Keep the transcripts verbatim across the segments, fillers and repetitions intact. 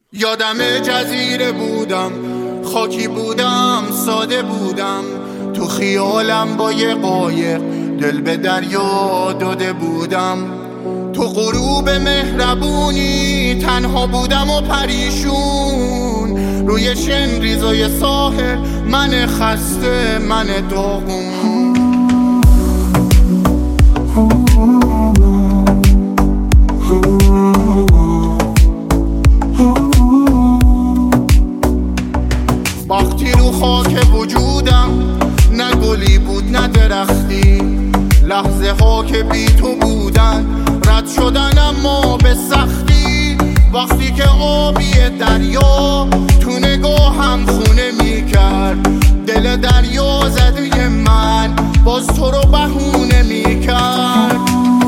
یادم جزیره بودم، خاکی بودم، ساده بودم، تو خیالم با یه قایق دل به دریا داده بودم. تو غروب مهربونی تنها بودم و پریشون، روی شن ریزای ساحل من خسته، من داغون. وقتی رو خاک وجودم نه گلی بود نه درختی، لحظه ها که بی تو بودن رد شدن اما به سختی. وقتی که آبی دریا تو نگاهم خونه می کرد، دل دریا زده من باز تو رو بهونه می کرد.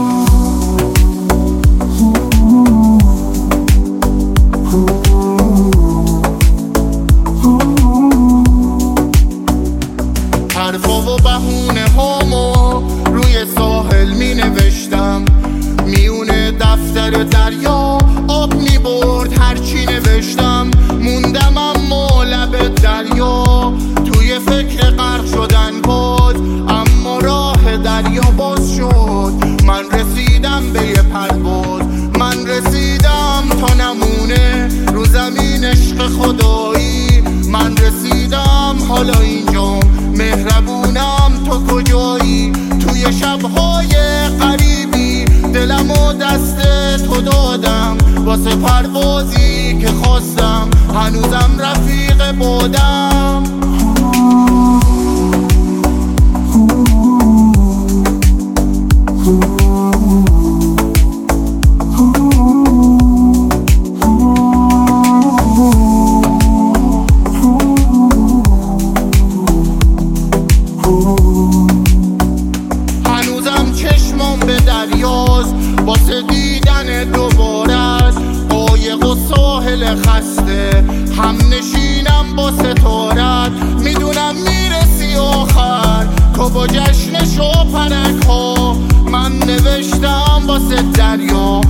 حرفا و بهونه هامو روی ساحل می نوشتم، میونه دفتر دریا آب می برد هرچی نوشتم. موندم اما لب دریا توی فکر غرق شدن باز، اما راه دریا باز شد. من رسیدم به یه پرواز، من رسیدم تا نمونه رو زمین عشق خدایی. من رسیدم حالا اینجام، مهربونم تو کجایی؟ توی شبهای غریبی دلم و دست تو دادم، واسه پروازی که خواستم هنوزم رفیق بادم. هنوزم چشمم به دریاست واسه دیدن دوبارت، قایق و ساحل خسته هم نشینم با ستارت. میدونم میرسی آخر تو با جشنش و پرک ها، من نوشتم واسه دریا